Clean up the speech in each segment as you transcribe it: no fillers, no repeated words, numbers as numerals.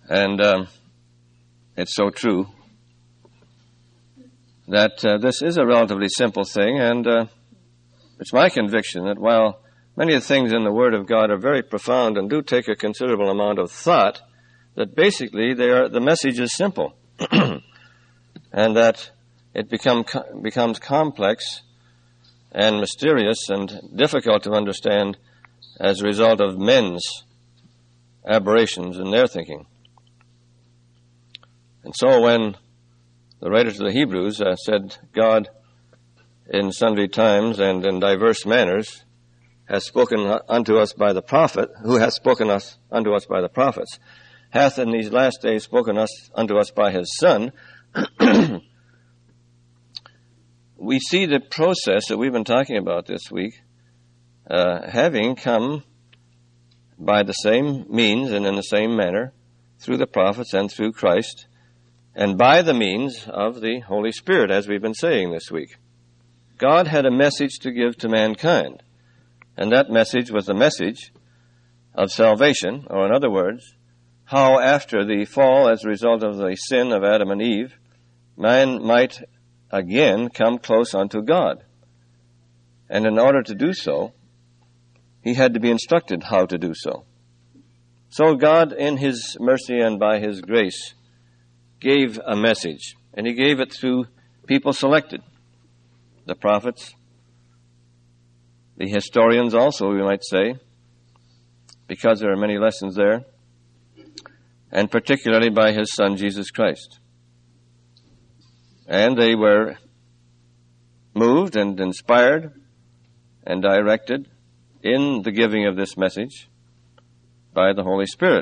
And it's so true that this is a relatively simple thing, and it's my conviction that while many of the things in the Word of God are very profound and do take a considerable amount of thought, that basically the message is simple, and that it becomes complex and mysterious and difficult to understand as a result of men's aberrations in their thinking. And so when the writer to the Hebrews said, God in sundry times and in diverse manners has spoken unto us by the prophet, who hath spoken unto us by the prophets, hath in these last days spoken unto us by his Son, we see the process that we've been talking about this week having come by the same means and in the same manner through the prophets and through Christ, and by the means of the Holy Spirit, as we've been saying this week. God had a message to give to mankind, and that message was the message of salvation, or in other words, how after the fall as a result of the sin of Adam and Eve, man might again come close unto God. And in order to do so, he had to be instructed how to do so. So God, in his mercy and by his grace, gave a message, and he gave it through people selected. The prophets, the historians also, we might say, because there are many lessons there, and particularly by his Son, Jesus Christ. And they were moved and inspired and directed in the giving of this message by the Holy Spirit.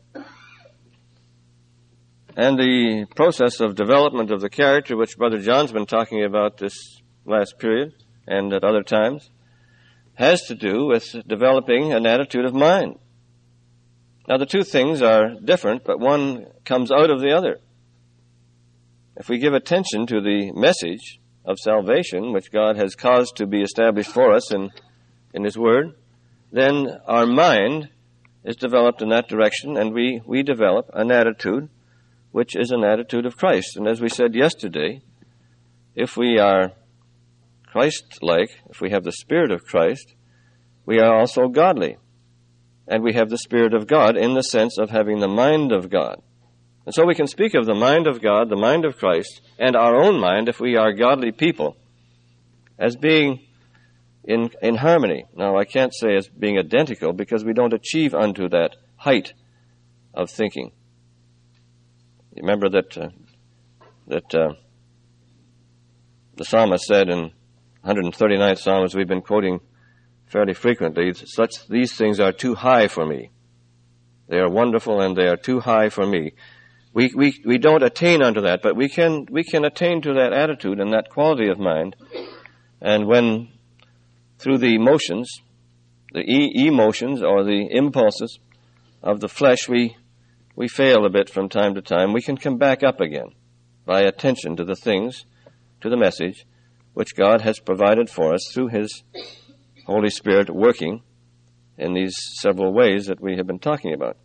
And the process of development of the character, which Brother John's been talking about this last period and at other times, has to do with developing an attitude of mind. Now, the two things are different, but one comes out of the other. If we give attention to the message of salvation, which God has caused to be established for us in his Word, then our mind is developed in that direction, and we develop an attitude which is an attitude of Christ. And as we said yesterday, if we are Christ-like, if we have the Spirit of Christ, we are also godly. And we have the Spirit of God in the sense of having the mind of God. And so we can speak of the mind of God, the mind of Christ, and our own mind, if we are godly people, as being in harmony. Now, I can't say as being identical, because we don't achieve unto that height of thinking. You remember that the psalmist said in 139th Psalm, as we've been quoting fairly frequently, these things are too high for me. They are wonderful and they are too high for me. We don't attain unto that, but we can attain to that attitude and that quality of mind. And when through the emotions, the emotions or the impulses of the flesh, we fail a bit from time to time, we can come back up again by attention to the things, to the message, which God has provided for us through his Holy Spirit working in these several ways that we have been talking about.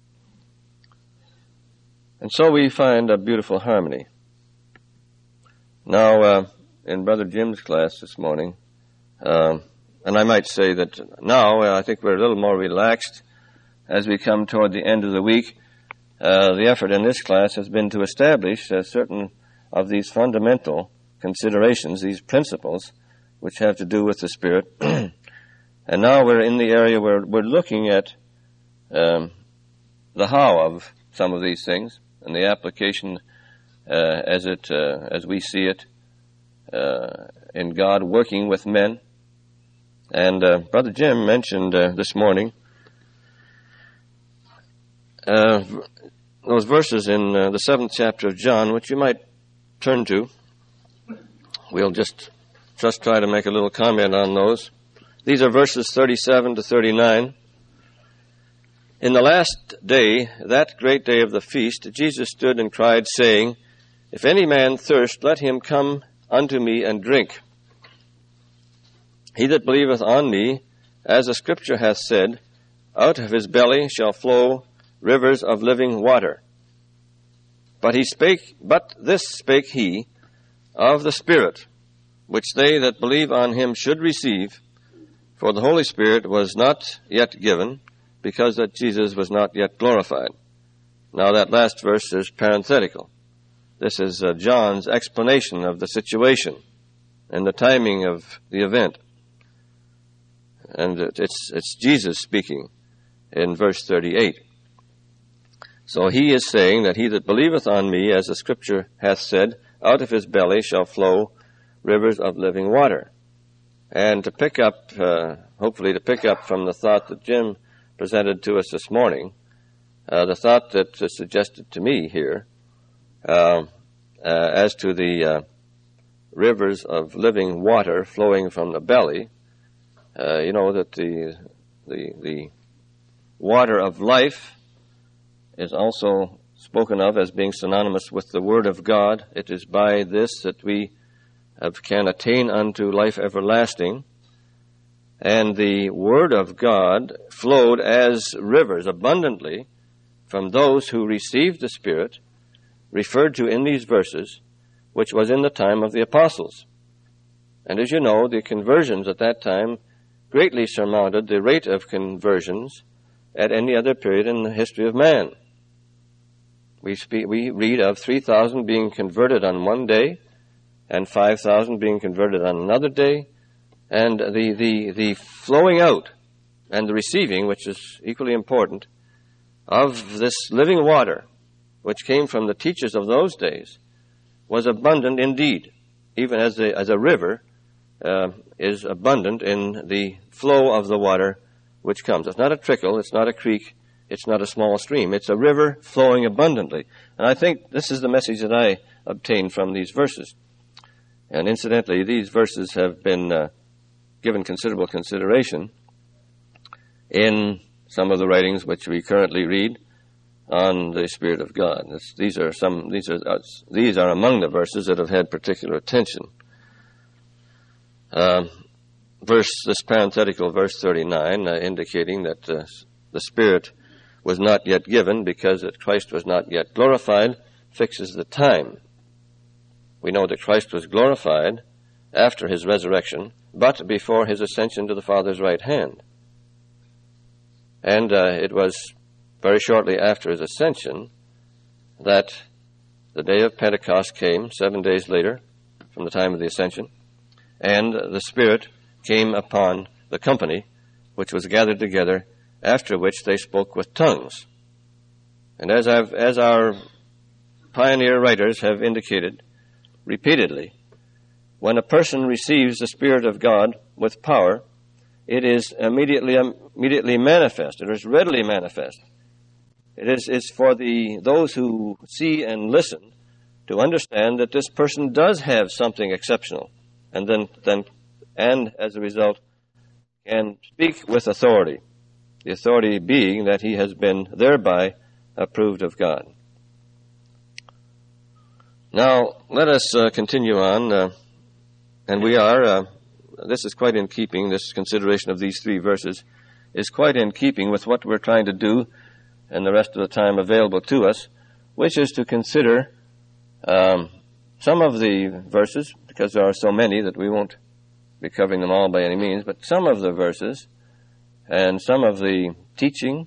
And so we find a beautiful harmony. Now, in Brother Jim's class this morning, and I might say that now I think we're a little more relaxed as we come toward the end of the week. The effort in this class has been to establish certain of these fundamental considerations, these principles, which have to do with the Spirit. And now we're in the area where we're looking at the how of some of these things and the application as we see it in God working with men. And Brother Jim mentioned this morning those verses in the 7th chapter of John, which you might turn to. We'll just try to make a little comment on those. These are verses 37 to 39. In the last day, that great day of the feast, Jesus stood and cried, saying, If any man thirst, let him come unto me and drink. He that believeth on me, as the Scripture hath said, out of his belly shall flow rivers of living water. But this spake he of the Spirit, which they that believe on him should receive, for the Holy Spirit was not yet given, because that Jesus was not yet glorified. Now that last verse is parenthetical. This is John's explanation of the situation and the timing of the event. And it's Jesus speaking in verse 38. So he is saying that he that believeth on me, as the Scripture hath said, out of his belly shall flow rivers of living water. And to pick up, hopefully to pick up from the thought that Jim presented to us this morning, the thought that is suggested to me here, as to the rivers of living water flowing from the belly, that the water of life is also spoken of as being synonymous with the Word of God. It is by this that we can attain unto life everlasting. And the Word of God flowed as rivers abundantly from those who received the Spirit, referred to in these verses, which was in the time of the apostles. And as you know, the conversions at that time greatly surmounted the rate of conversions at any other period in the history of man. We read of 3,000 being converted on one day, and 5,000 being converted on another day, and the flowing out and the receiving, which is equally important, of this living water, which came from the teachers of those days, was abundant indeed, even as a river is abundant in the flow of the water which comes. It's not a trickle, it's not a creek, it's not a small stream. It's a river flowing abundantly. And I think this is the message that I obtained from these verses. And incidentally, these verses have been given considerable consideration in some of the writings which we currently read on the Spirit of God. These are among the verses that have had particular attention. This parenthetical verse 39, indicating that the Spirit was not yet given because that Christ was not yet glorified, fixes the time. We know that Christ was glorified after his resurrection, but before his ascension to the Father's right hand. And it was very shortly after his ascension that the day of Pentecost came, 7 days later from the time of the ascension, and the Spirit came upon the company which was gathered together, after which they spoke with tongues. And as our pioneer writers have indicated repeatedly, when a person receives the Spirit of God with power, it is immediately manifest. It is readily manifest. It's for those who see and listen to understand that this person does have something exceptional, and as a result can speak with authority. The authority being that he has been thereby approved of God. Now, let us continue on, and we are, this is quite in keeping, this consideration of these three verses is quite in keeping with what we're trying to do in the rest of the time available to us, which is to consider some of the verses, because there are so many that we won't be covering them all by any means, but some of the verses and some of the teaching,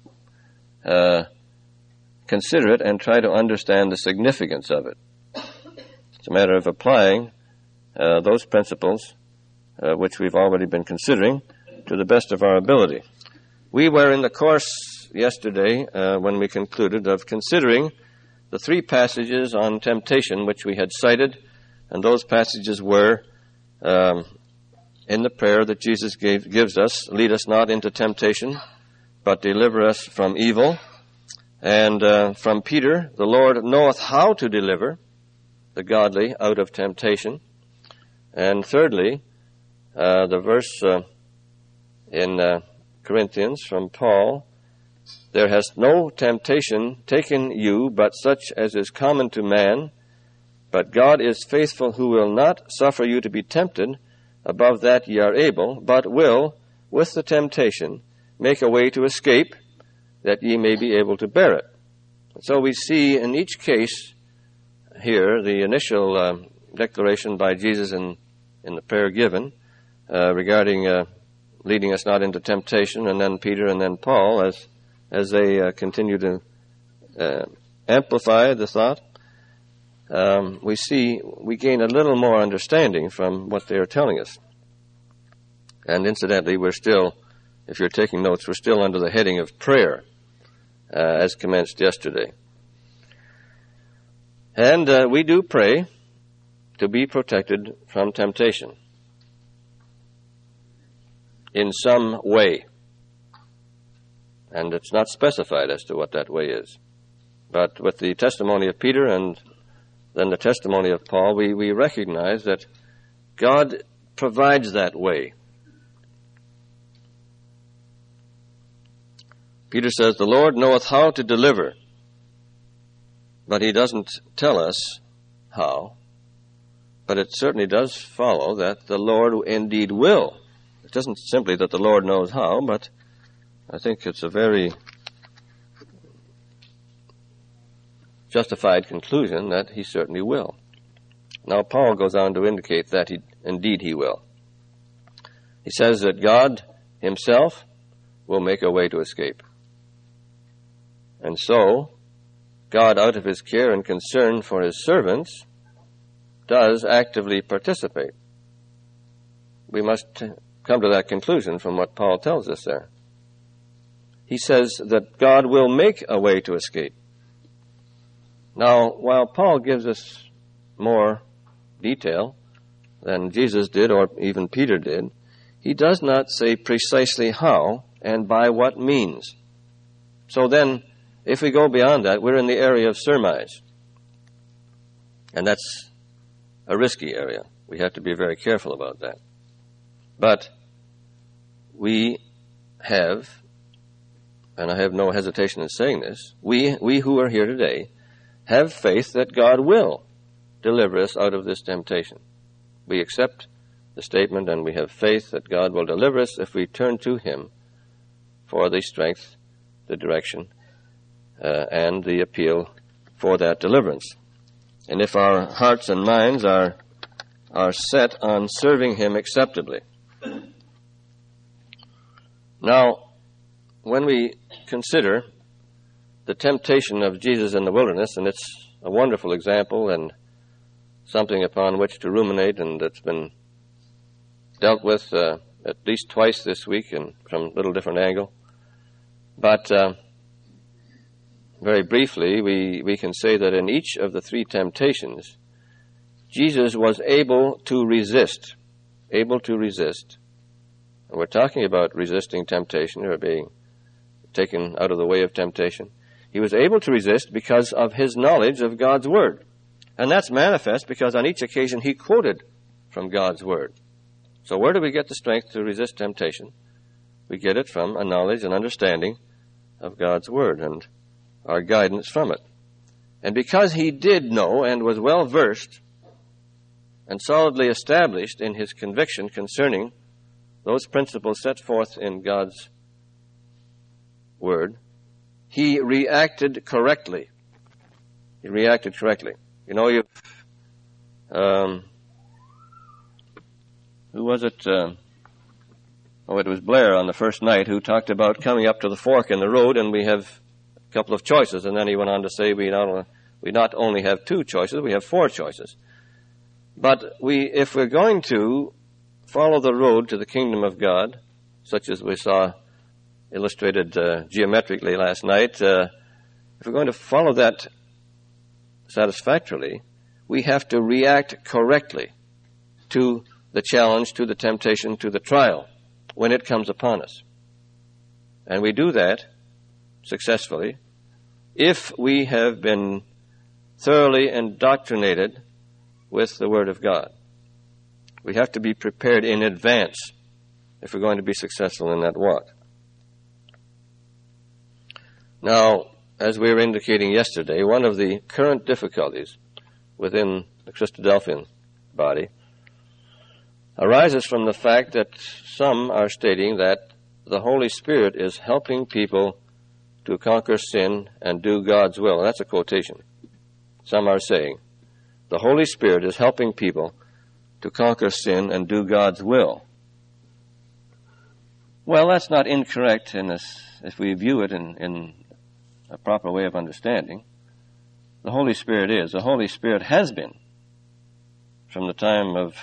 consider it and try to understand the significance of it. It's a matter of applying those principles which we've already been considering to the best of our ability. We were in the course yesterday, when we concluded, of considering the three passages on temptation which we had cited, and those passages were in the prayer that Jesus gives us, lead us not into temptation, but deliver us from evil. And from Peter, the Lord knoweth how to deliver the godly out of temptation. And thirdly, the verse in Corinthians from Paul, there has no temptation taken you but such as is common to man, but God is faithful, who will not suffer you to be tempted above that ye are able, but will, with the temptation, make a way to escape, that ye may be able to bear it. So we see in each case here the initial declaration by Jesus in the prayer given regarding leading us not into temptation, and then Peter and then Paul as they continue to amplify the thought. We gain a little more understanding from what they are telling us. And incidentally, we're still, if you're taking notes, we're still under the heading of prayer, as commenced yesterday. And we do pray to be protected from temptation in some way. And it's not specified as to what that way is. But with the testimony of Peter and then the testimony of Paul, we recognize that God provides that way. Peter says, "The Lord knoweth how to deliver," but he doesn't tell us how. But it certainly does follow that the Lord indeed will. It isn't simply that the Lord knows how, but I think it's a very justified conclusion that he certainly will. Now, Paul goes on to indicate that indeed he will. He says that God himself will make a way to escape. And so, God, out of his care and concern for his servants, does actively participate. We must come to that conclusion from what Paul tells us there. He says that God will make a way to escape. Now, while Paul gives us more detail than Jesus did or even Peter did, he does not say precisely how and by what means. So then, if we go beyond that, we're in the area of surmise. And that's a risky area. We have to be very careful about that. But we have, and I have no hesitation in saying this, we who are here today have faith that God will deliver us out of this temptation. We accept the statement and we have faith that God will deliver us if we turn to him for the strength, the direction, and the appeal for that deliverance. And if our hearts and minds are set on serving him acceptably. Now, when we consider the temptation of Jesus in the wilderness, and it's a wonderful example and something upon which to ruminate, and it's been dealt with at least twice this week and from a little different angle. But very briefly, we can say that in each of the three temptations, Jesus was able to resist. Able to resist. And we're talking about resisting temptation or being taken out of the way of temptation. He was able to resist because of his knowledge of God's Word. And that's manifest because on each occasion he quoted from God's Word. So where do we get the strength to resist temptation? We get it from a knowledge and understanding of God's Word and our guidance from it. And because he did know and was well versed and solidly established in his conviction concerning those principles set forth in God's Word, he reacted correctly. He reacted correctly. You know, who was it? It was Blair on the first night who talked about coming up to the fork in the road, and we have a couple of choices. And then he went on to say we not only have two choices, we have four choices. But if we're going to follow the road to the kingdom of God, such as we saw illustrated geometrically last night, if we're going to follow that satisfactorily, we have to react correctly to the challenge, to the temptation, to the trial when it comes upon us. And we do that successfully if we have been thoroughly indoctrinated with the Word of God. We have to be prepared in advance if we're going to be successful in that walk. Now, as we were indicating yesterday, one of the current difficulties within the Christadelphian body arises from the fact that some are stating that the Holy Spirit is helping people to conquer sin and do God's will. And that's a quotation. Some are saying, the Holy Spirit is helping people to conquer sin and do God's will. Well, that's not incorrect in this, if we view it in a proper way of understanding. The Holy Spirit is. The Holy Spirit has been from the time of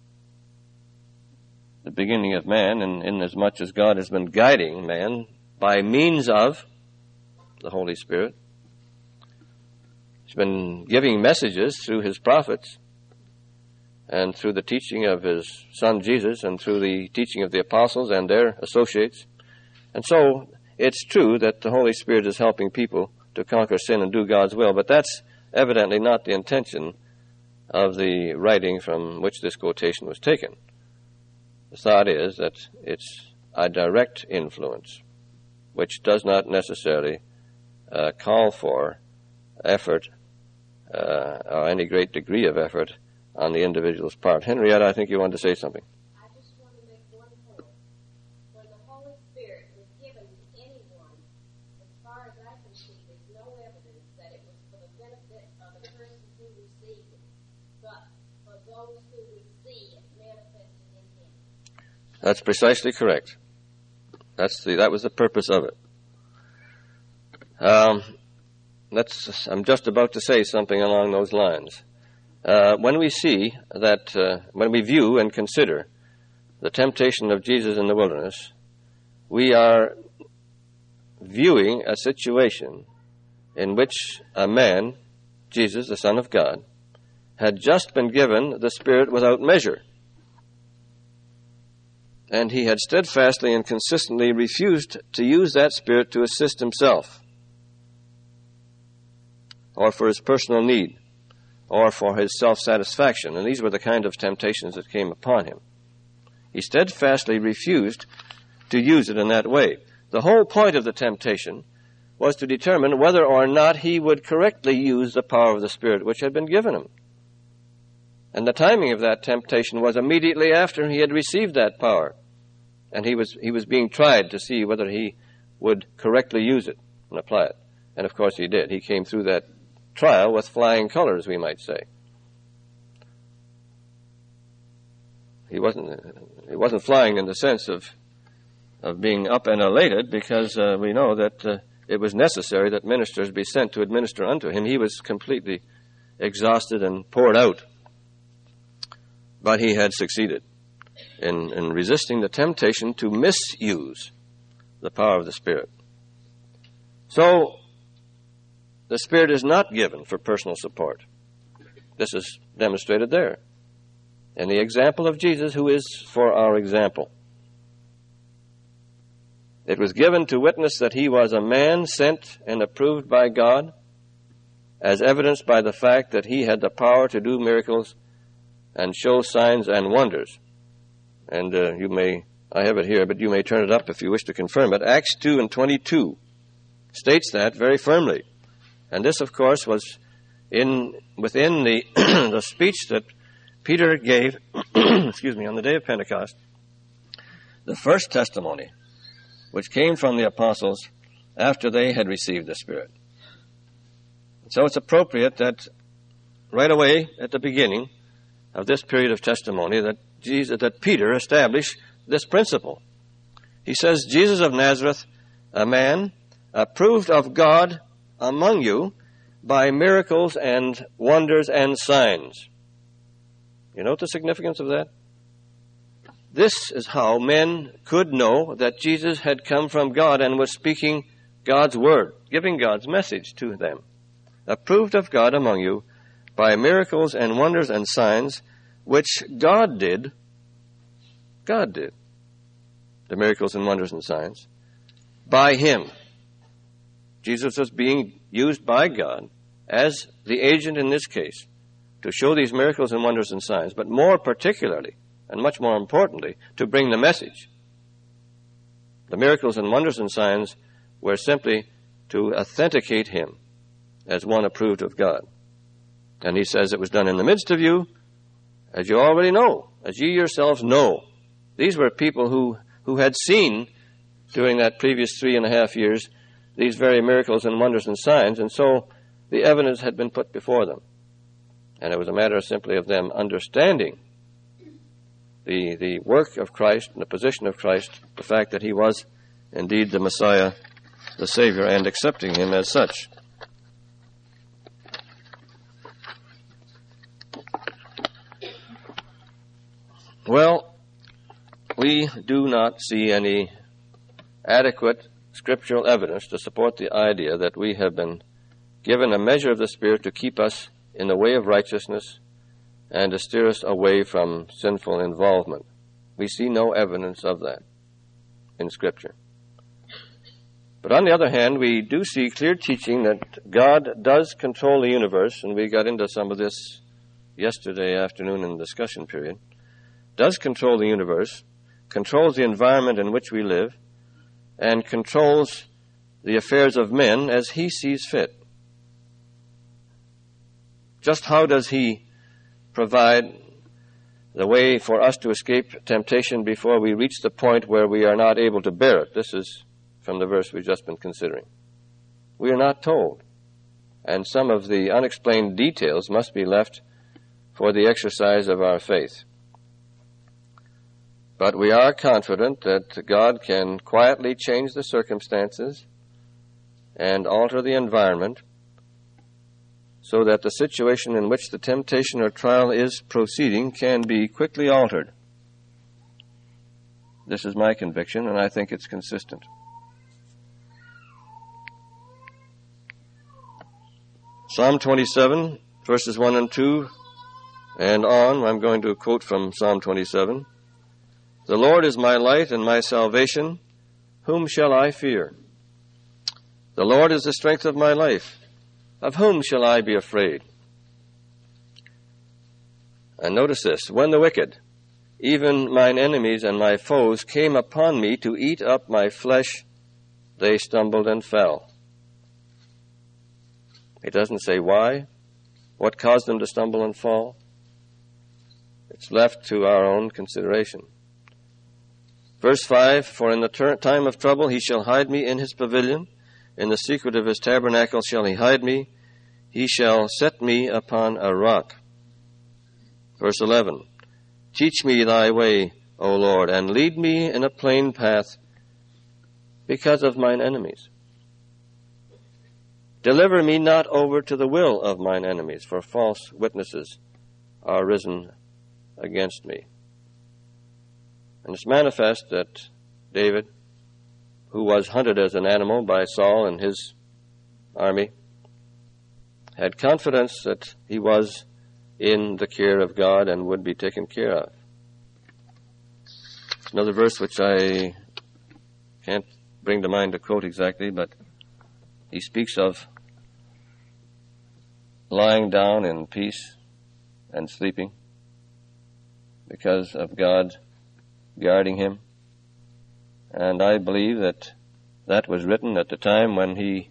the beginning of man, and inasmuch as God has been guiding man by means of the Holy Spirit. He's been giving messages through his prophets and through the teaching of his son Jesus and through the teaching of the apostles and their associates. And so it's true that the Holy Spirit is helping people to conquer sin and do God's will, but that's evidently not the intention of the writing from which this quotation was taken. The thought is that it's a direct influence, which does not necessarily call for effort or any great degree of effort on the individual's part. Henrietta, I think you wanted to say something. I just want to make one point. When the Holy Spirit was given to anyone, as far as I can see, there's no evidence that it was for the benefit of the person who received it, but for those who would see it manifested in him. That's precisely correct. That was the purpose of it. I'm just about to say something along those lines. When we see that, when we view and consider the temptation of Jesus in the wilderness, we are viewing a situation in which a man, Jesus, the Son of God, had just been given the Spirit without measure. And he had steadfastly and consistently refused to use that Spirit to assist himself, or for his personal need, or for his self-satisfaction. And these were the kind of temptations that came upon him. He steadfastly refused to use it in that way. The whole point of the temptation was to determine whether or not he would correctly use the power of the Spirit which had been given him. And the timing of that temptation was immediately after he had received that power. And he was being tried to see whether he would correctly use it and apply it. And of course he did. He came through that trial with flying colors, we might say. He wasn't flying in the sense of being up and elated, because we know that it was necessary that ministers be sent to administer unto him. He was completely exhausted and poured out. But he had succeeded in resisting the temptation to misuse the power of the Spirit. So, the Spirit is not given for personal support. This is demonstrated there in the example of Jesus, who is for our example. It was given to witness that he was a man sent and approved by God, as evidenced by the fact that he had the power to do miracles and show signs and wonders. And I have it here, but you may turn it up if you wish to confirm it. Acts 2:22 states that very firmly. And this, of course, was within the the speech that Peter gave, on the day of Pentecost, the first testimony, which came from the apostles after they had received the Spirit. So it's appropriate that right away at the beginning of this period of testimony that Peter established this principle. He says, Jesus of Nazareth, a man approved of God among you by miracles and wonders and signs. You note the significance of that? This is how men could know that Jesus had come from God and was speaking God's word, giving God's message to them. Approved of God among you by miracles and wonders and signs, which God did. God did the miracles and wonders and signs by him. Jesus was being used by God as the agent in this case to show these miracles and wonders and signs, but more particularly, and much more importantly, to bring the message. The miracles and wonders and signs were simply to authenticate him as one approved of God. And he says it was done in the midst of you, as you already know, as you yourselves know. These were people who had seen during that previous 3.5 years these very miracles and wonders and signs, and so the evidence had been put before them. And it was a matter simply of them understanding the work of Christ and the position of Christ, the fact that he was indeed the Messiah, the Savior, and accepting him as such. Well, we do not see any adequate scriptural evidence to support the idea that we have been given a measure of the Spirit to keep us in the way of righteousness and to steer us away from sinful involvement. We see no evidence of that in Scripture. But on the other hand, we do see clear teaching that God does control the universe, and we got into some of this yesterday afternoon in the discussion period, does control the universe, controls the environment in which we live, and controls the affairs of men as he sees fit. Just how does he provide the way for us to escape temptation before we reach the point where we are not able to bear it? This is from the verse we've just been considering. We are not told, and some of the unexplained details must be left for the exercise of our faith. But we are confident that God can quietly change the circumstances and alter the environment so that the situation in which the temptation or trial is proceeding can be quickly altered. This is my conviction, and I think it's consistent. Psalm 27, verses 1 and 2, and on, I'm going to quote from Psalm 27. The Lord is my light and my salvation. Whom shall I fear? The Lord is the strength of my life. Of whom shall I be afraid? And notice this. When the wicked, even mine enemies and my foes, came upon me to eat up my flesh, they stumbled and fell. It doesn't say why, what caused them to stumble and fall. It's left to our own consideration. Verse 5, for in the time of trouble he shall hide me in his pavilion. In the secret of his tabernacle shall he hide me. He shall set me upon a rock. Verse 11, teach me thy way, O Lord, and lead me in a plain path because of mine enemies. Deliver me not over to the will of mine enemies, for false witnesses are risen against me. And it's manifest that David, who was hunted as an animal by Saul and his army, had confidence that he was in the care of God and would be taken care of. Another verse which I can't bring to mind to quote exactly, but he speaks of lying down in peace and sleeping because of God guarding him. And I believe that that was written at the time when he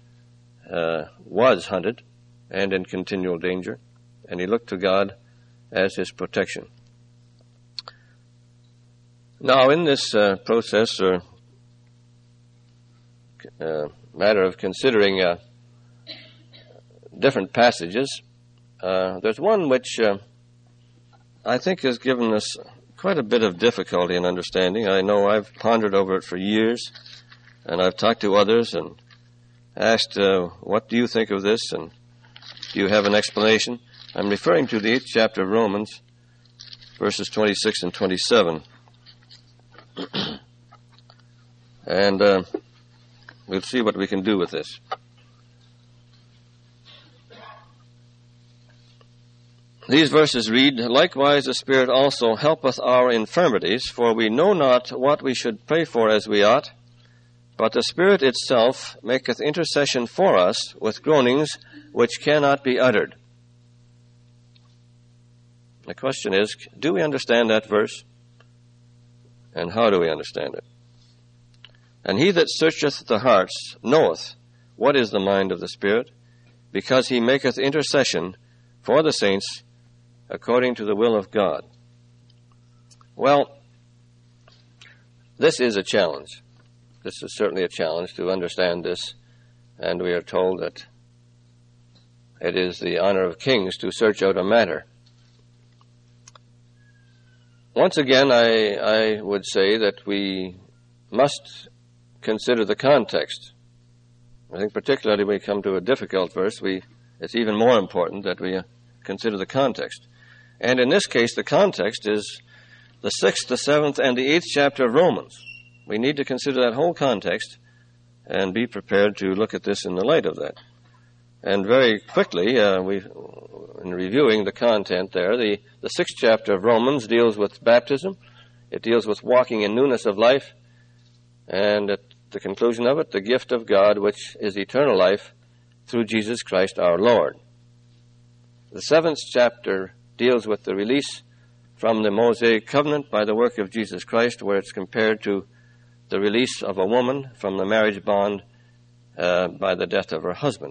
was hunted and in continual danger, and he looked to God as his protection. Now, in this process or matter of considering different passages, there's one which I think has given us quite a bit of difficulty in understanding. I know I've pondered over it for years, and I've talked to others and asked, what do you think of this, and do you have an explanation? I'm referring to the 8th chapter of Romans, verses 26 and 27. And we'll see what we can do with this. These verses read, likewise the Spirit also helpeth our infirmities, for we know not what we should pray for as we ought, but the Spirit itself maketh intercession for us with groanings which cannot be uttered. The question is, do we understand that verse? And how do we understand it? And he that searcheth the hearts knoweth what is the mind of the Spirit, because he maketh intercession for the saints according to the will of God. Well, this is a challenge. this is certainly a challenge to understand this, and we are told that it is the honor of kings to search out a matter. Once again, I would say that we must consider the context. I think particularly when we come to a difficult verse, it's even more important that we consider the context. And in this case, the context is the 6th, the 7th, and the 8th chapter of Romans. We need to consider that whole context and be prepared to look at this in the light of that. And very quickly, in reviewing the content there, the 6th chapter of Romans deals with baptism. It deals with walking in newness of life. And at the conclusion of it, the gift of God, which is eternal life through Jesus Christ our Lord. The 7th chapter deals with the release from the Mosaic covenant by the work of Jesus Christ, where it's compared to the release of a woman from the marriage bond by the death of her husband.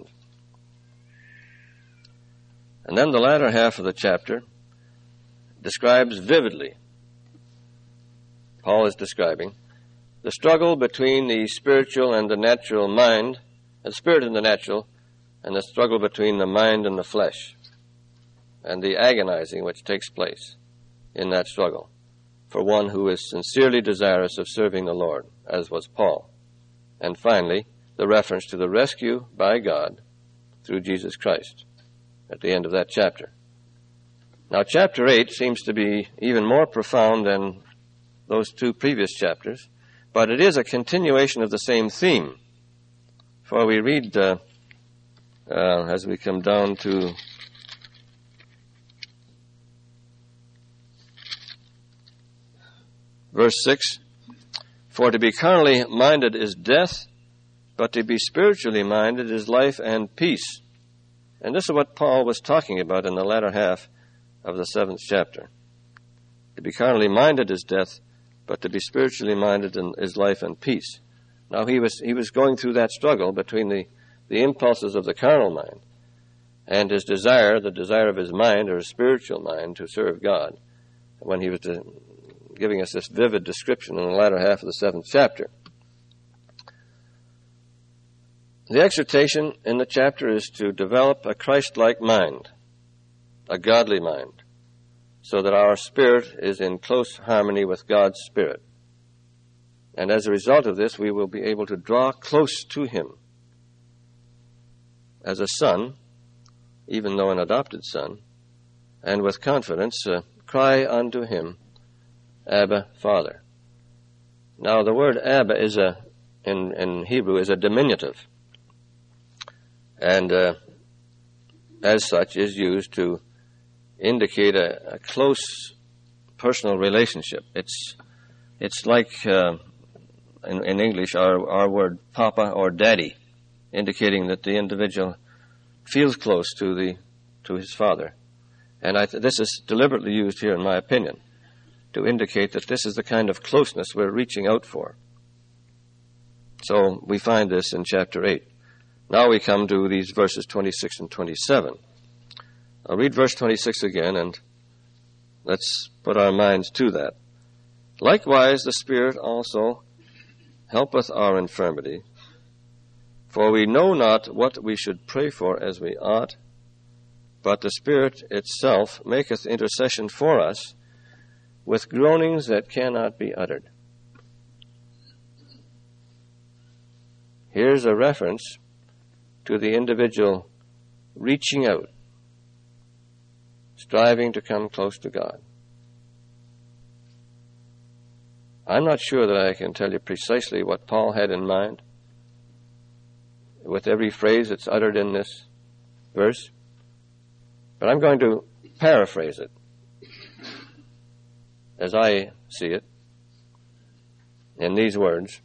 And then the latter half of the chapter describes vividly, Paul is describing, the struggle between the spiritual and the natural mind, the spirit and the natural, and the struggle between the mind and the flesh, and the agonizing which takes place in that struggle for one who is sincerely desirous of serving the Lord, as was Paul. And finally, the reference to the rescue by God through Jesus Christ at the end of that chapter. Now, chapter 8 seems to be even more profound than those two previous chapters, but it is a continuation of the same theme. For we read, as we come down to verse 6, "For to be carnally minded is death, but to be spiritually minded is life and peace." And this is what Paul was talking about in the latter half of the 7th chapter. To be carnally minded is death, but to be spiritually minded is life and peace. Now he was going through that struggle between the impulses of the carnal mind and his desire, the desire of his mind or his spiritual mind to serve God, when he was giving us this vivid description in the latter half of the 7th chapter. The exhortation in the chapter is to develop a Christ-like mind, a godly mind, so that our spirit is in close harmony with God's Spirit. And as a result of this, we will be able to draw close to Him as a son, even though an adopted son, and with confidence cry unto Him, Abba, Father. Now, the word Abba is in Hebrew is a diminutive, and as such is used to indicate a close personal relationship. It's like in English our word Papa or Daddy, indicating that the individual feels close to his father. And this is deliberately used here, in my opinion, to indicate that this is the kind of closeness we're reaching out for. So we find this in chapter 8. Now we come to these verses 26 and 27. I'll read verse 26 again, and let's put our minds to that. "Likewise the Spirit also helpeth our infirmity, for we know not what we should pray for as we ought, but the Spirit itself maketh intercession for us with groanings that cannot be uttered." Here's a reference to the individual reaching out, striving to come close to God. I'm not sure that I can tell you precisely what Paul had in mind with every phrase that's uttered in this verse, but I'm going to paraphrase it as I see it in these words.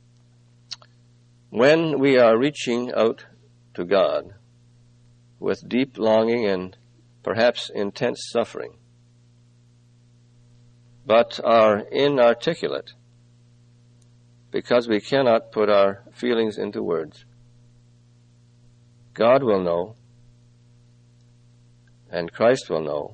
When we are reaching out to God with deep longing and perhaps intense suffering, but are inarticulate because we cannot put our feelings into words, God will know, and Christ will know,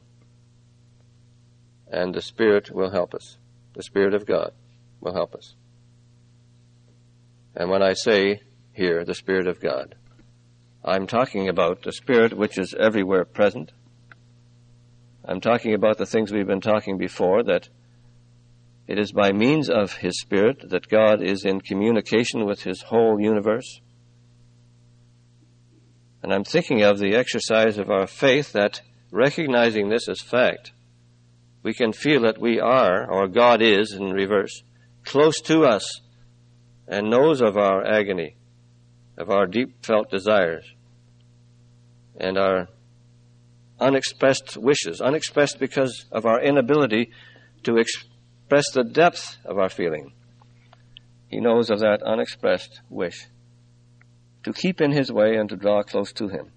and the Spirit will help us. The Spirit of God will help us. And when I say here, the Spirit of God, I'm talking about the Spirit which is everywhere present. I'm talking about the things we've been talking before, that it is by means of His Spirit that God is in communication with His whole universe. And I'm thinking of the exercise of our faith, that recognizing this as fact, we can feel that we are, or God is in reverse, close to us and knows of our agony, of our deep felt desires, and our unexpressed wishes, unexpressed because of our inability to express the depth of our feeling. He knows of that unexpressed wish to keep in His way and to draw close to Him.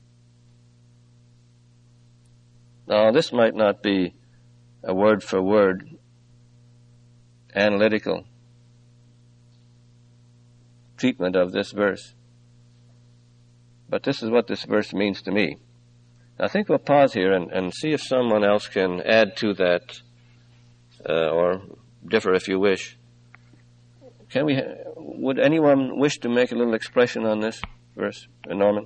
Now, this might not be a word-for-word analytical treatment of this verse, but this is what this verse means to me. I think we'll pause here and see if someone else can add to that, or differ if you wish. Would anyone wish to make a little expression on this verse? Norman?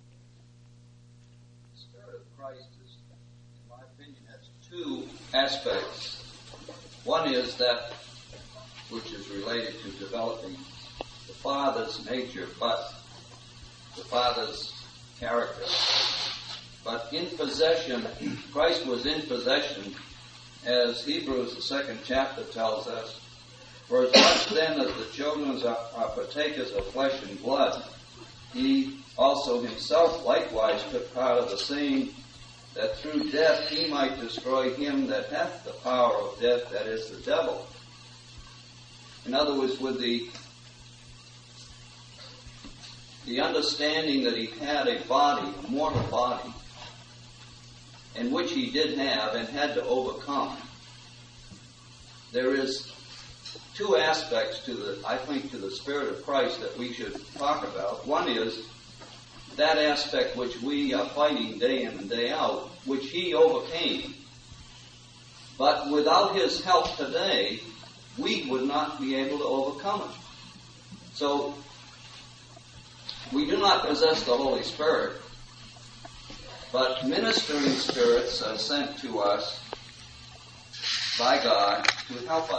The Spirit of Christ is, in my opinion, has two aspects. One is that which is related to developing the Father's nature, but the Father's character. But in possession, Christ was in possession, as Hebrews, the 2nd chapter, tells us, for as much then as the children are partakers of flesh and blood, He also Himself likewise took part of the same, that through death He might destroy him that hath the power of death, that is, the devil. In other words, with the understanding that He had a body, a mortal body, in which He did have and had to overcome. There is two aspects to the Spirit of Christ that we should talk about. One is that aspect which we are fighting day in and day out, which He overcame. But without His help today, we would not be able to overcome it. So, we do not possess the Holy Spirit, but ministering spirits are sent to us by God to help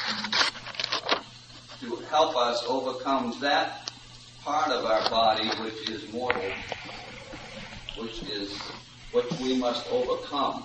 us overcome that part of our body which is mortal, which we must overcome.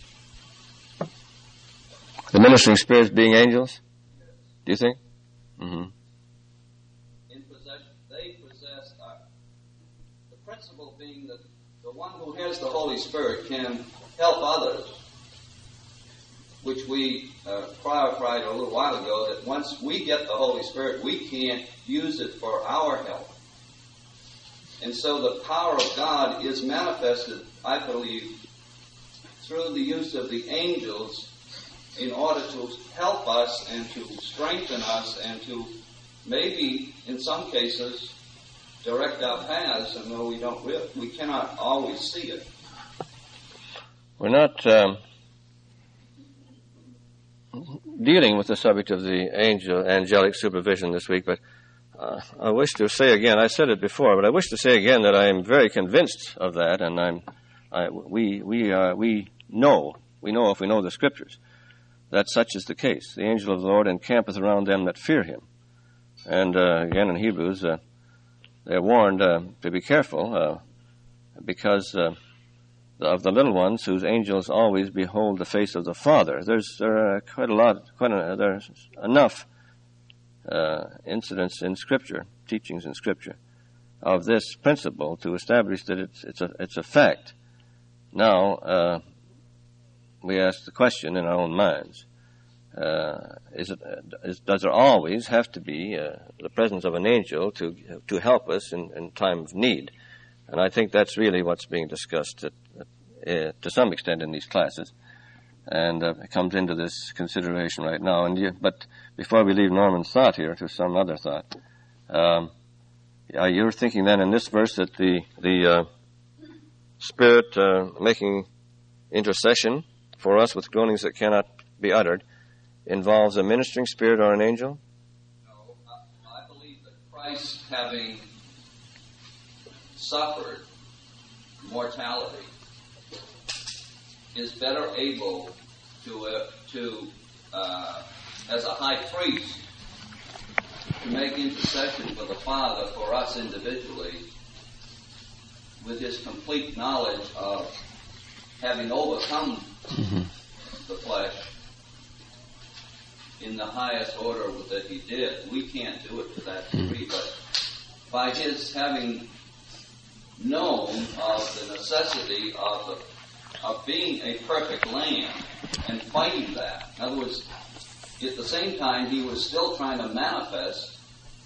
The ministering spirits being angels? Do you think? Mm-hmm. In possession, they possess the principle being that the one who has the Holy Spirit can help others, which we clarified a little while ago, that once we get the Holy Spirit, we can't use it for our help. And so the power of God is manifested, I believe, through the use of the angels in order to help us and to strengthen us and to maybe, in some cases, direct our paths, and though we cannot always see it. We're not dealing with the subject of the angelic supervision this week, but I wish to say again, I said it before, but I wish to say again that I am very convinced of that, and we know if we know the Scriptures, that such is the case. The angel of the Lord encampeth around them that fear Him. And again in Hebrews, they're warned to be careful because of the little ones whose angels always behold the face of the Father. There's enough incidents in Scripture, teachings in Scripture, of this principle to establish that it's a fact. Now, we ask the question in our own minds: does there always have to be the presence of an angel to help us in time of need? And I think that's really what's being discussed to some extent in these classes, and it comes into this consideration right now. But before we leave Norman's thought here to some other thought, you're thinking then in this verse that the Spirit making intercession for us with groanings that cannot be uttered involves a ministering spirit or an angel? No, I believe that Christ having suffered mortality, is better able to as a high priest, to make intercession for the Father for us individually, with his complete knowledge of having overcome the flesh in the highest order that he did. We can't do it to that degree, but by his having known of the necessity of being a perfect lamb and fighting that. In other words, at the same time, he was still trying to manifest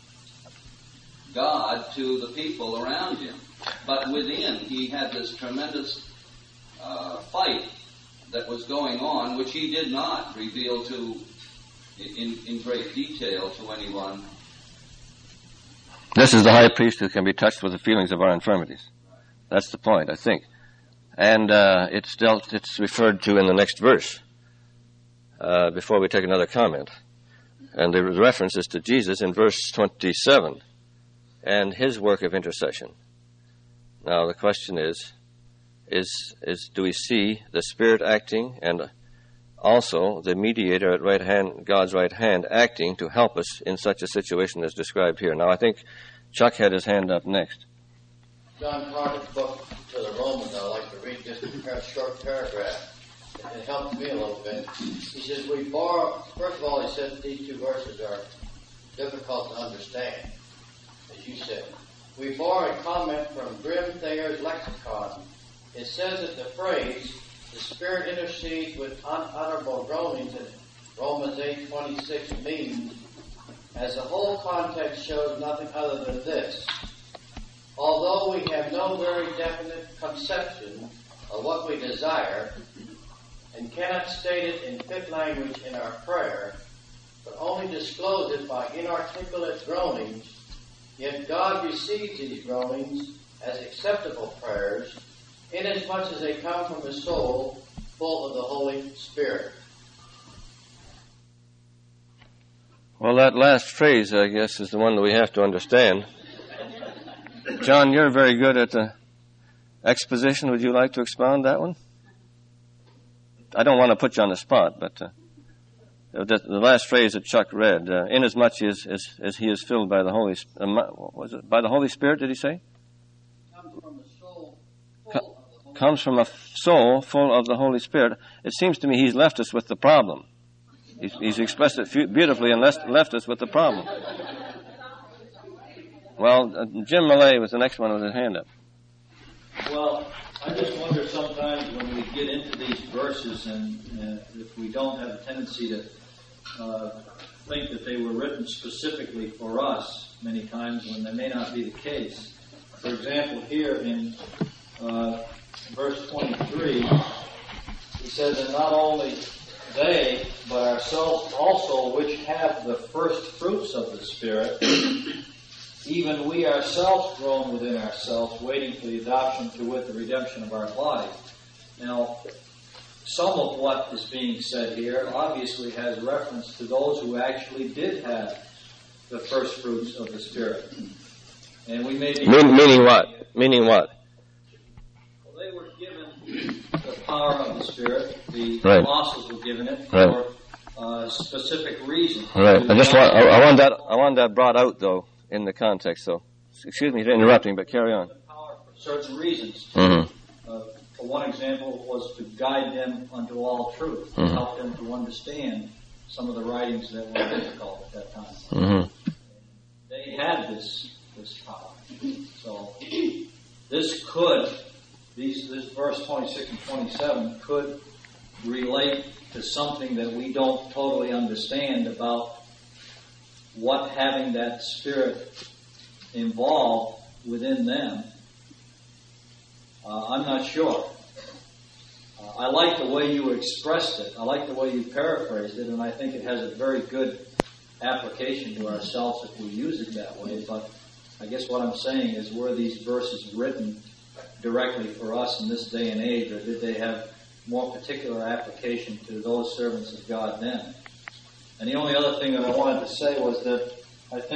God to the people around him. But within, he had this tremendous fight that was going on, which he did not reveal in great detail to anyone. This is the high priest who can be touched with the feelings of our infirmities. That's the point, I think. And it's referred to in the next verse, before we take another comment. And the reference is to Jesus in verse 27 and his work of intercession. Now the question is do we see the Spirit acting and also the mediator at right hand, God's right hand, acting to help us in such a situation as described here? Now I think Chuck had his hand up next. John Carter's book to the Romans, I'd like to read just a short paragraph. It helped me a little bit. He says, we borrow, first of all, he said these two verses are difficult to understand, as you said. We borrow a comment from Grimm Thayer's lexicon. It says that the phrase, the Spirit intercedes with unutterable groanings in Romans 8:26 means, as the whole context shows nothing other than this. Although we have no very definite conception of what we desire and cannot state it in fit language in our prayer, but only disclose it by inarticulate groanings, yet God receives these groanings as acceptable prayers, inasmuch as they come from the soul full of the Holy Spirit. Well, that last phrase, I guess, is the one that we have to understand. John, you're very good at the exposition. Would you like to expound that one? I don't want to put you on the spot, but the last phrase that Chuck read, inasmuch as he is filled by the Holy was it by the Holy Spirit, did he say? Comes from a soul full of the Holy Spirit. It seems to me he's left us with the problem. He's expressed it beautifully and left us with the problem. Well, Jim Millay was the next one with his hand up. Well, I just wonder sometimes when we get into these verses and if we don't have a tendency to think that they were written specifically for us many times when that may not be the case. For example, here in verse 23, he says, and not only they, but ourselves also, which have the first fruits of the Spirit, even we ourselves groan within ourselves, waiting for the adoption to wit the redemption of our body. Now, some of what is being said here obviously has reference to those who actually did have the first fruits of the Spirit. And we may be... Meaning what? Meaning what? Well, they were given the power of the Spirit. The Right. apostles were given it Right. for specific reasons. Right. I want that brought out, though, in the context. So, excuse me for interrupting, but carry on. Power for certain reasons. Mm-hmm. For one example was to guide them unto all truth, to help them to understand some of the writings that were difficult at that time. Mm-hmm. They had this power. So this verse 26 and 27 could relate to something that we don't totally understand about what having that Spirit involved within them. I'm not sure. I like the way you expressed it. I like the way you paraphrased it, and I think it has a very good application to ourselves if we use it that way. But I guess what I'm saying is, were these verses written directly for us in this day and age, or did they have more particular application to those servants of God then? And the only other thing that I wanted to say was that I think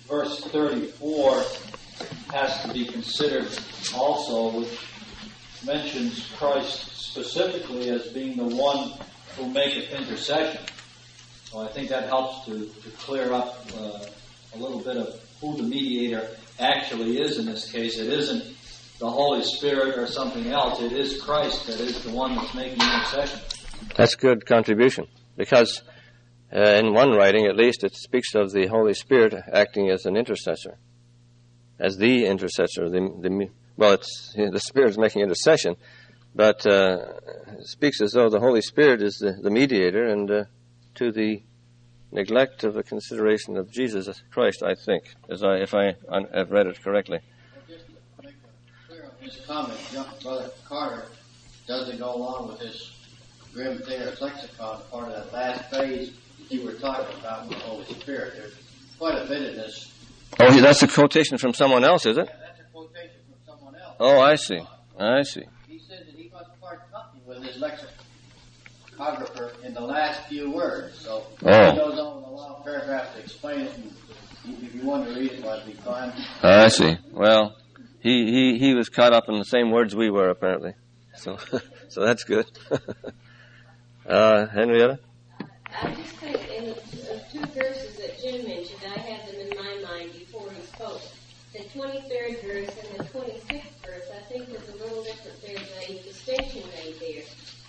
verse 34 has to be considered also, which mentions Christ specifically as being the one who maketh intercession. So I think that helps to clear up a little bit of who the mediator actually is in this case. It isn't the Holy Spirit or something else. It is Christ that is the one that's making intercession. That's good contribution, because in one writing, at least, it speaks of the Holy Spirit acting as an intercessor, as the intercessor. It's the Spirit is making intercession, but it speaks as though the Holy Spirit is the mediator, and to the neglect of the consideration of Jesus Christ, I think, if I have read it correctly. Just to make it clear on his comment, Brother Carter doesn't go along with his Grimm Thayer's lexicon, part of that last phrase that you were talking about with the Holy Spirit. There's quite a bit of this. Oh, that's a quotation from someone else, is it? Yeah, that's a quotation from someone else. Oh, I see. He said that he must part company with his lexicographer in the last few words. So he goes on with a long paragraph to explain it, and if you want to read it, that'd be fine. I see. Well, he was caught up in the same words we were, apparently. So so that's good. Henrietta? I just think in the two verses that Jim mentioned, I have them in my mind before he spoke. The 23rd verse and the 26th verse, I think there's a little different. There's a distinction made there.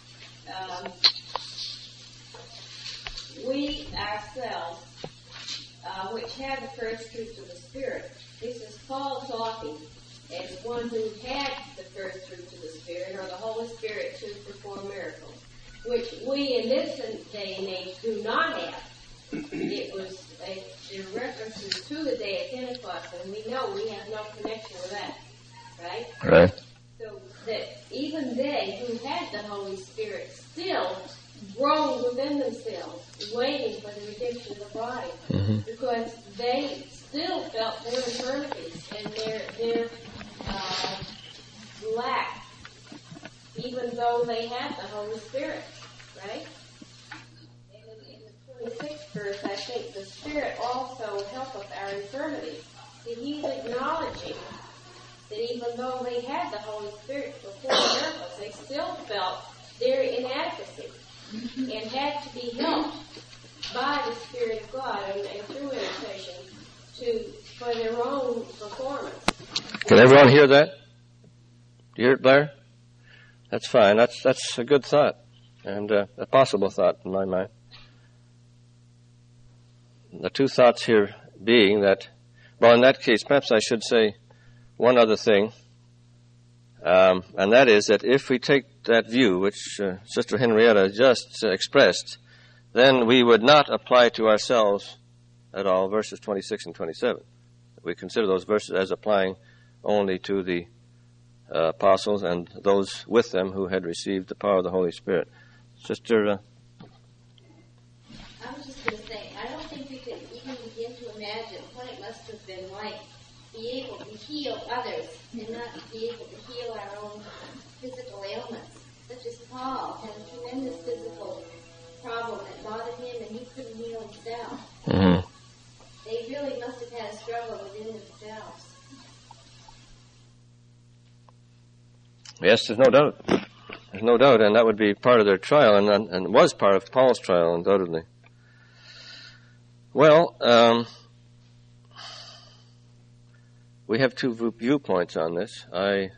We ourselves, which have the first fruits of the Spirit, this is Paul talking as one who had the first fruits of the Spirit, or the Holy Spirit to perform miracles, which we in this day and age do not have. It was a references to the day of Pentecost, and we know we have no connection with that, right? Right. So that even they who had the Holy Spirit still groaned within themselves, waiting for the redemption of the body, because they still felt their infirmities and their lack, even though they had the Holy Spirit, right? And in the 26th verse, I think the Spirit also helpeth our infirmities. See, he's acknowledging that even though they had the Holy Spirit to perform miracles, they still felt their inadequacy and had to be helped by the Spirit of God and through intercession for their own performance. Can everyone hear that? Do you hear it, Blair? That's fine. That's a good thought, and a possible thought in my mind. The two thoughts here being that, well, in that case, perhaps I should say one other thing, and that is that if we take that view, which Sister Henrietta just expressed, then we would not apply to ourselves at all verses 26 and 27. We consider those verses as applying only to the apostles and those with them who had received the power of the Holy Spirit. Sister? I was just going to say, I don't think we can even begin to imagine what it must have been like to be able to heal others and not be able to heal our own physical ailments, such as Paul had a tremendous physical problem that bothered him and he couldn't heal himself. Mm-hmm. They really must have had a struggle within themselves. Yes, there's no doubt. There's no doubt, and that would be part of their trial, and was part of Paul's trial, undoubtedly. Well, we have two viewpoints on this. I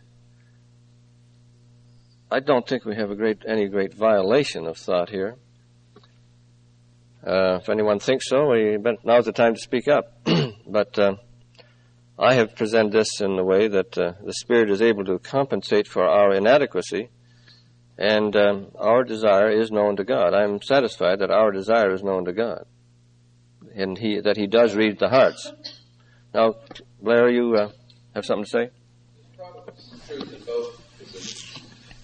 don't think we have any great violation of thought here. If anyone thinks so, now's the time to speak up. But I have presented this in a way that the Spirit is able to compensate for our inadequacy, and our desire is known to God. I'm satisfied that our desire is known to God, and that He does read the hearts. Now, Blair, you have something to say? There's probably some truth in both positions.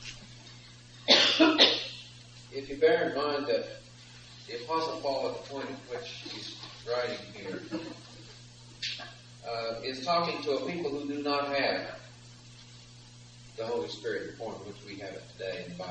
If you bear in mind that the Apostle Paul, at the point at which he's writing here, is talking to a people who do not have the Holy Spirit in the form in which we have it today in the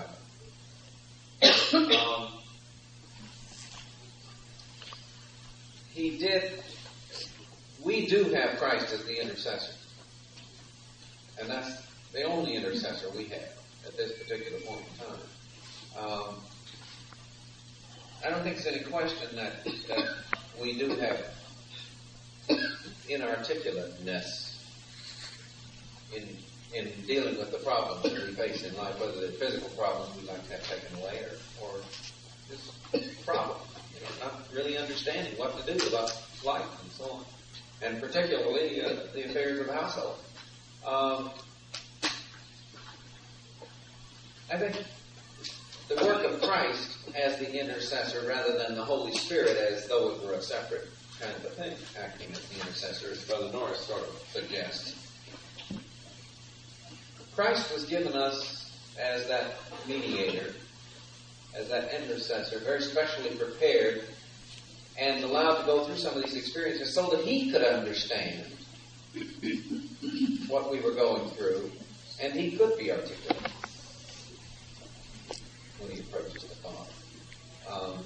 Bible. We do have Christ as the intercessor. And that's the only intercessor we have at this particular point in time. I don't think there's any question that we do have inarticulateness in dealing with the problems that we face in life, whether they're physical problems we'd like to have taken away or just problems. Not really understanding what to do about life and so on. And particularly the affairs of the household. I think the work of Christ as the intercessor rather than the Holy Spirit as though it were a separate kind of a thing, acting as the intercessor, as Brother Norris sort of suggests. Christ was given us as that mediator, as that intercessor, very specially prepared and allowed to go through some of these experiences so that he could understand what we were going through and he could be articulate when he approaches the Father.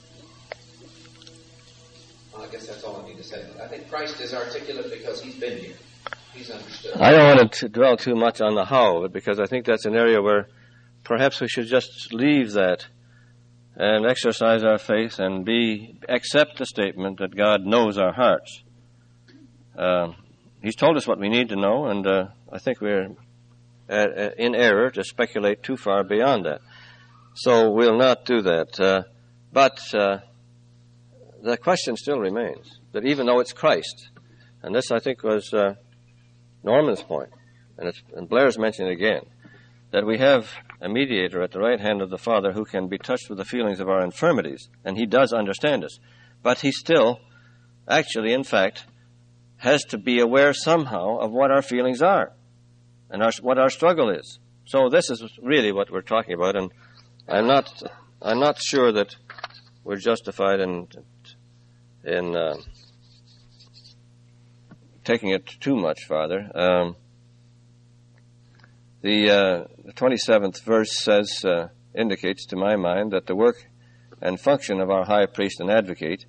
I guess that's all I need to say. I think Christ is articulate because he's been here. He's understood. I don't want to dwell too much on the how of it, because I think that's an area where perhaps we should just leave that and exercise our faith and accept the statement that God knows our hearts. He's told us what we need to know, and I think we're in error to speculate too far beyond that. So we'll not do that. But the question still remains, that even though it's Christ, and this I think was Norman's point, and Blair's mentioned again, that we have a mediator at the right hand of the Father who can be touched with the feelings of our infirmities, and he does understand us. But he still, actually, in fact, has to be aware somehow of what our feelings are and what our struggle is. So this is really what we're talking about, and I'm not sure that we're justified in taking it too much farther. The 27th verse indicates to my mind that the work and function of our high priest and advocate,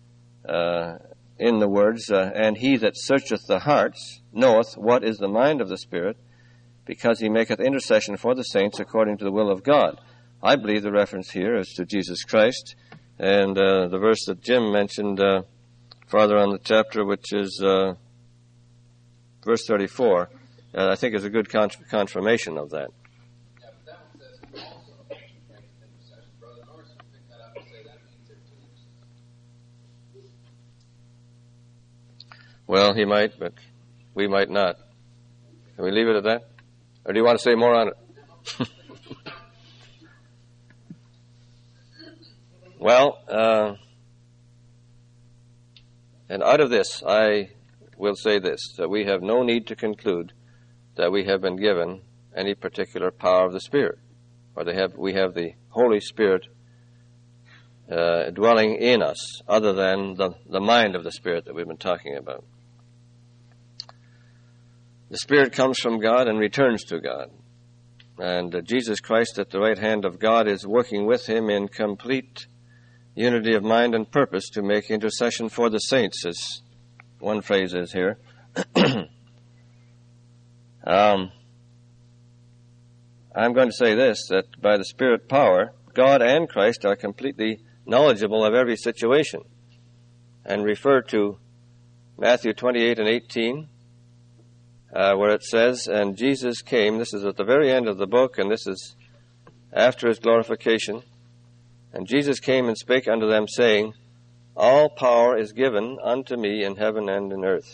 in the words, and he that searcheth the hearts knoweth what is the mind of the Spirit, because he maketh intercession for the saints according to the will of God. I believe the reference here is to Jesus Christ, and the verse that Jim mentioned farther on the chapter, which is verse 34, I think is a good confirmation of that. Yeah, but that one says also makes intercession. Brother Norris will pick that up and say that means there are two. Well, he might, but we might not. Can we leave it at that? Or do you want to say more on it? Well, and out of this, I will say this, that we have no need to conclude that we have been given any particular power of the Spirit, or we have the Holy Spirit dwelling in us, other than the mind of the Spirit that we've been talking about. The Spirit comes from God and returns to God. And Jesus Christ at the right hand of God is working with him in complete unity of mind and purpose to make intercession for the saints, as one phrase is here. I'm going to say this, that by the Spirit power, God and Christ are completely knowledgeable of every situation, and refer to Matthew 28 and 18, where it says, and Jesus came, this is at the very end of the book, and this is after his glorification, and Jesus came and spake unto them, saying, all power is given unto me in heaven and in earth.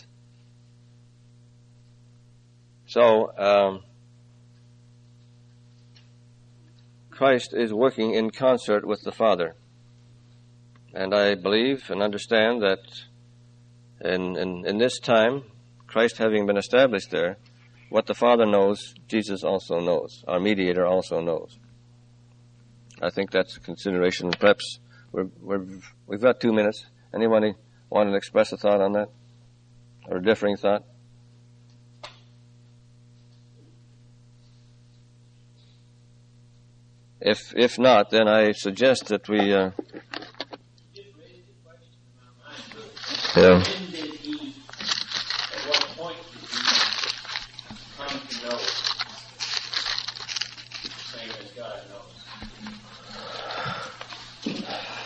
So, Christ is working in concert with the Father. And I believe and understand that in this time, Christ having been established there, what the Father knows, Jesus also knows. Our mediator also knows. I think that's a consideration. Perhaps we've got 2 minutes. Anybody want to express a thought on that? Or a differing thought? If not, then I suggest that we... Just raised a question in my mind. When did he God knows.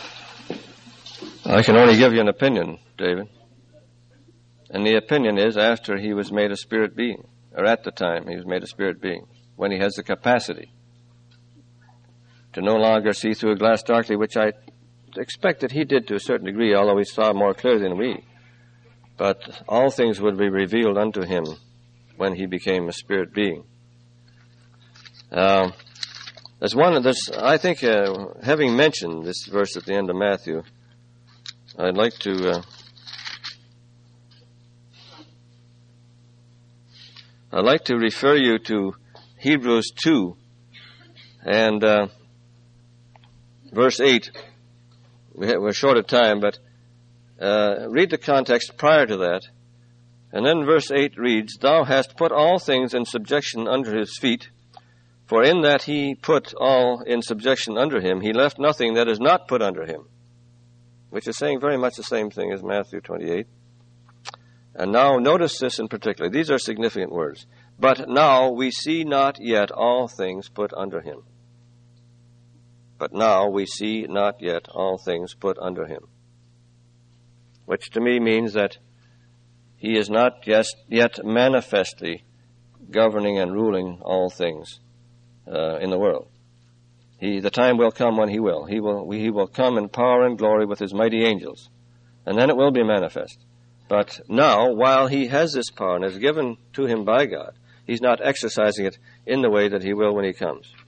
I can only give you an opinion, David. And the opinion is after he was made a spirit being, or at the time he was made a spirit being, when he has the capacity to no longer see through a glass darkly, which I expect that he did to a certain degree, although he saw more clearly than we. But all things would be revealed unto him when he became a spirit being. I think, having mentioned this verse at the end of Matthew, I'd like to refer you to Hebrews 2 and verse 8. We're short of time, but read the context prior to that. And then verse 8 reads, Thou hast put all things in subjection under his feet, for in that he put all in subjection under him, he left nothing that is not put under him. Which is saying very much the same thing as Matthew 28. And now notice this in particular. These are significant words. But now we see not yet all things put under him. But now we see not yet all things put under him. Which to me means that he is not yet manifestly governing and ruling all things in the world. The time will come when he will. He will come in power and glory with his mighty angels. And then it will be manifest. But now, while he has this power and is given to him by God, he's not exercising it in the way that he will when he comes.